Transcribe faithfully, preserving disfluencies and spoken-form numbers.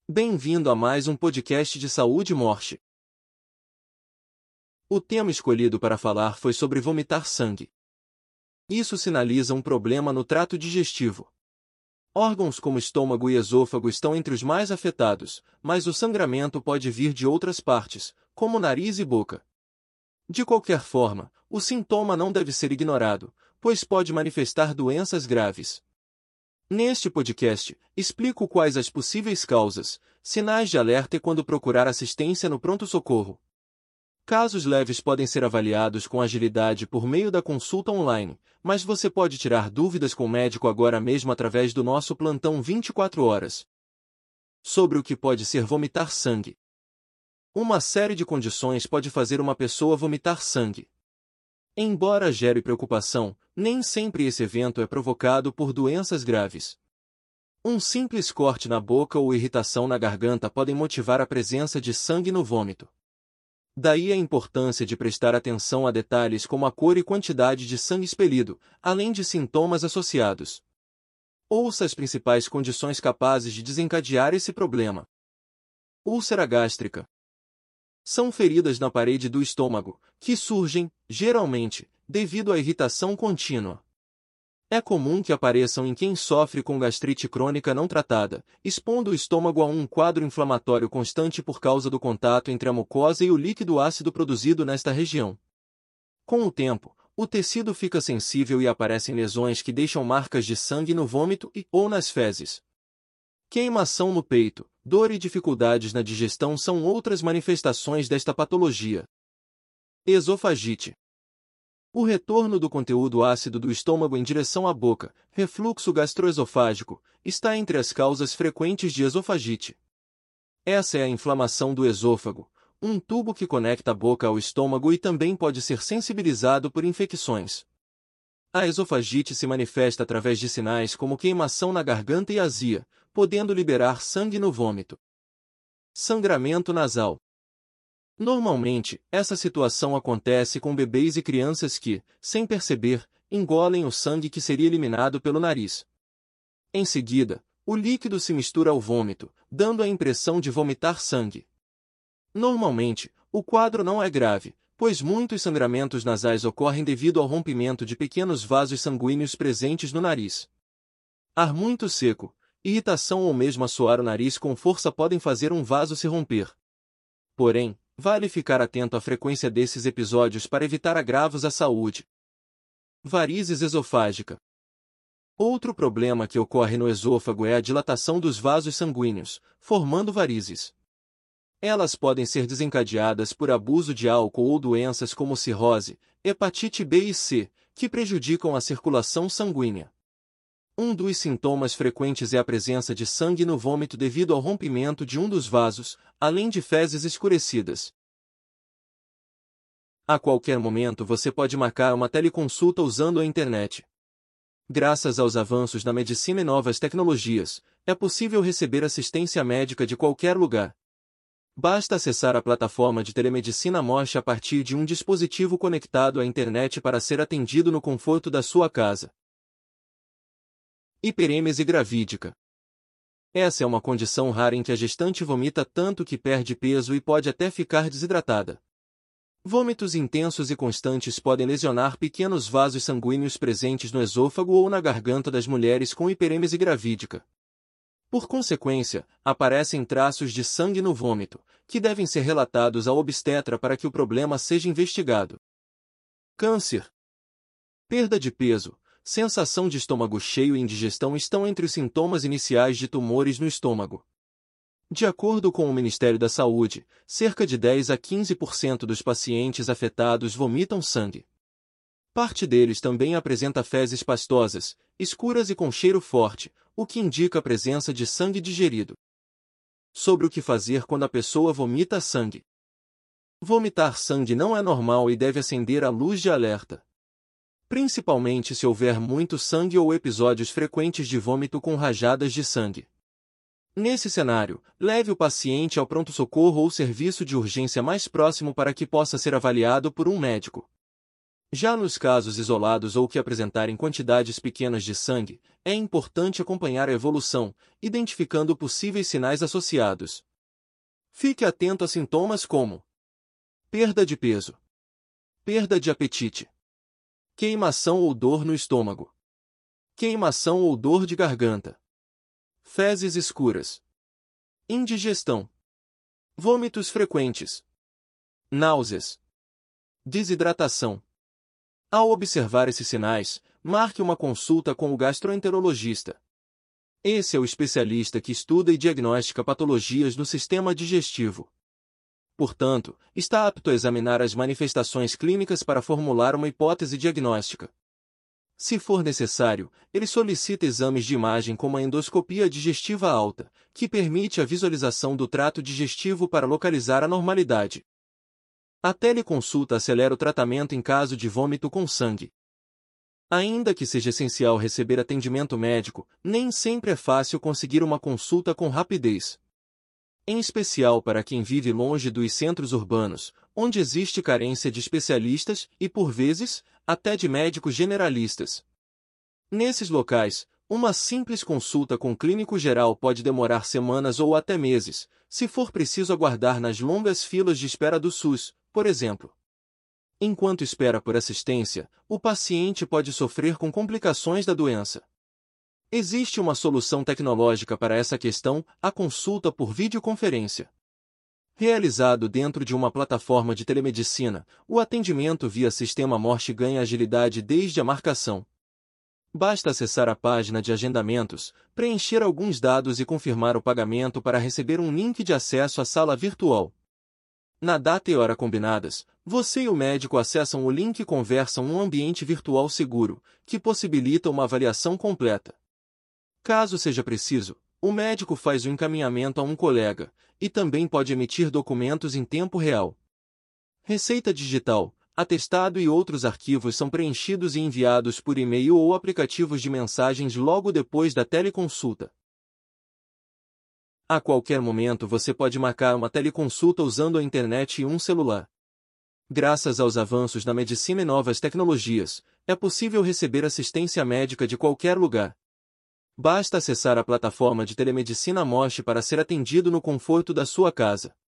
Bem-vindo a mais um podcast de saúde e morte. O tema escolhido para falar foi sobre vomitar sangue. Isso sinaliza um problema no trato digestivo. Órgãos como estômago e esôfago estão entre os mais afetados, mas o sangramento pode vir de outras partes, como nariz e boca. De qualquer forma, o sintoma não deve ser ignorado, pois pode manifestar doenças graves. Neste podcast, explico quais as possíveis causas, sinais de alerta e quando procurar assistência no pronto-socorro. Casos leves podem ser avaliados com agilidade por meio da consulta online, mas você pode tirar dúvidas com o médico agora mesmo através do nosso plantão vinte e quatro horas. Sobre o que pode ser vomitar sangue. Uma série de condições pode fazer uma pessoa vomitar sangue. Embora gere preocupação, nem sempre esse evento é provocado por doenças graves. Um simples corte na boca ou irritação na garganta podem motivar a presença de sangue no vômito. Daí a importância de prestar atenção a detalhes como a cor e quantidade de sangue expelido, além de sintomas associados. Ouça as principais condições capazes de desencadear esse problema. Úlcera gástrica. São feridas na parede do estômago, que surgem, geralmente, devido à irritação contínua. É comum que apareçam em quem sofre com gastrite crônica não tratada, expondo o estômago a um quadro inflamatório constante por causa do contato entre a mucosa e o líquido ácido produzido nesta região. Com o tempo, o tecido fica sensível e aparecem lesões que deixam marcas de sangue no vômito e ou nas fezes. Queimação no peito, dor e dificuldades na digestão são outras manifestações desta patologia. Esofagite. O retorno do conteúdo ácido do estômago em direção à boca, refluxo gastroesofágico, está entre as causas frequentes de esofagite. Essa é a inflamação do esôfago, um tubo que conecta a boca ao estômago e também pode ser sensibilizado por infecções. A esofagite se manifesta através de sinais como queimação na garganta e azia, podendo liberar sangue no vômito. Sangramento nasal. Normalmente, essa situação acontece com bebês e crianças que, sem perceber, engolem o sangue que seria eliminado pelo nariz. Em seguida, o líquido se mistura ao vômito, dando a impressão de vomitar sangue. Normalmente, o quadro não é grave, pois muitos sangramentos nasais ocorrem devido ao rompimento de pequenos vasos sanguíneos presentes no nariz. Ar muito seco, irritação ou mesmo assoar o nariz com força podem fazer um vaso se romper. Porém, vale ficar atento à frequência desses episódios para evitar agravos à saúde. Varizes esofágica. Outro problema que ocorre no esôfago é a dilatação dos vasos sanguíneos, formando varizes. Elas podem ser desencadeadas por abuso de álcool ou doenças como cirrose, hepatite B e C, que prejudicam a circulação sanguínea. Um dos sintomas frequentes é a presença de sangue no vômito devido ao rompimento de um dos vasos, além de fezes escurecidas. A qualquer momento você pode marcar uma teleconsulta usando a internet. Graças aos avanços na medicina e novas tecnologias, é possível receber assistência médica de qualquer lugar. Basta acessar a plataforma de telemedicina Mosh a partir de um dispositivo conectado à internet para ser atendido no conforto da sua casa. Hiperêmese gravídica. Essa é uma condição rara em que a gestante vomita tanto que perde peso e pode até ficar desidratada. Vômitos intensos e constantes podem lesionar pequenos vasos sanguíneos presentes no esôfago ou na garganta das mulheres com hiperêmese gravídica. Por consequência, aparecem traços de sangue no vômito, que devem ser relatados ao obstetra para que o problema seja investigado. Câncer. Perda de peso, sensação de estômago cheio e indigestão estão entre os sintomas iniciais de tumores no estômago. De acordo com o Ministério da Saúde, cerca de dez a quinze por cento dos pacientes afetados vomitam sangue. Parte deles também apresenta fezes pastosas, escuras e com cheiro forte, o que indica a presença de sangue digerido. Sobre o que fazer quando a pessoa vomita sangue. Vomitar sangue não é normal e deve acender a luz de alerta. Principalmente se houver muito sangue ou episódios frequentes de vômito com rajadas de sangue. Nesse cenário, leve o paciente ao pronto-socorro ou serviço de urgência mais próximo para que possa ser avaliado por um médico. Já nos casos isolados ou que apresentarem quantidades pequenas de sangue, é importante acompanhar a evolução, identificando possíveis sinais associados. Fique atento a sintomas como perda de peso, perda de apetite, queimação ou dor no estômago, queimação ou dor de garganta, fezes escuras, indigestão, vômitos frequentes, náuseas, desidratação. Ao observar esses sinais, marque uma consulta com o gastroenterologista. Esse é o especialista que estuda e diagnostica patologias no sistema digestivo. Portanto, está apto a examinar as manifestações clínicas para formular uma hipótese diagnóstica. Se for necessário, ele solicita exames de imagem como a endoscopia digestiva alta, que permite a visualização do trato digestivo para localizar a anormalidade. A teleconsulta acelera o tratamento em caso de vômito com sangue. Ainda que seja essencial receber atendimento médico, nem sempre é fácil conseguir uma consulta com rapidez. Em especial para quem vive longe dos centros urbanos, onde existe carência de especialistas e, por vezes, até de médicos generalistas. Nesses locais, uma simples consulta com clínico geral pode demorar semanas ou até meses, se for preciso aguardar nas longas filas de espera do SUS, por exemplo. Enquanto espera por assistência, o paciente pode sofrer com complicações da doença. Existe uma solução tecnológica para essa questão, a consulta por videoconferência. Realizado dentro de uma plataforma de telemedicina, o atendimento via sistema Morse ganha agilidade desde a marcação. Basta acessar a página de agendamentos, preencher alguns dados e confirmar o pagamento para receber um link de acesso à sala virtual. Na data e hora combinadas, você e o médico acessam o link e conversam num ambiente virtual seguro, que possibilita uma avaliação completa. Caso seja preciso, o médico faz o encaminhamento a um colega, e também pode emitir documentos em tempo real. Receita digital, atestado e outros arquivos são preenchidos e enviados por e-mail ou aplicativos de mensagens logo depois da teleconsulta. A qualquer momento você pode marcar uma teleconsulta usando a internet e um celular. Graças aos avanços na medicina e novas tecnologias, é possível receber assistência médica de qualquer lugar. Basta acessar a plataforma de telemedicina Morse para ser atendido no conforto da sua casa.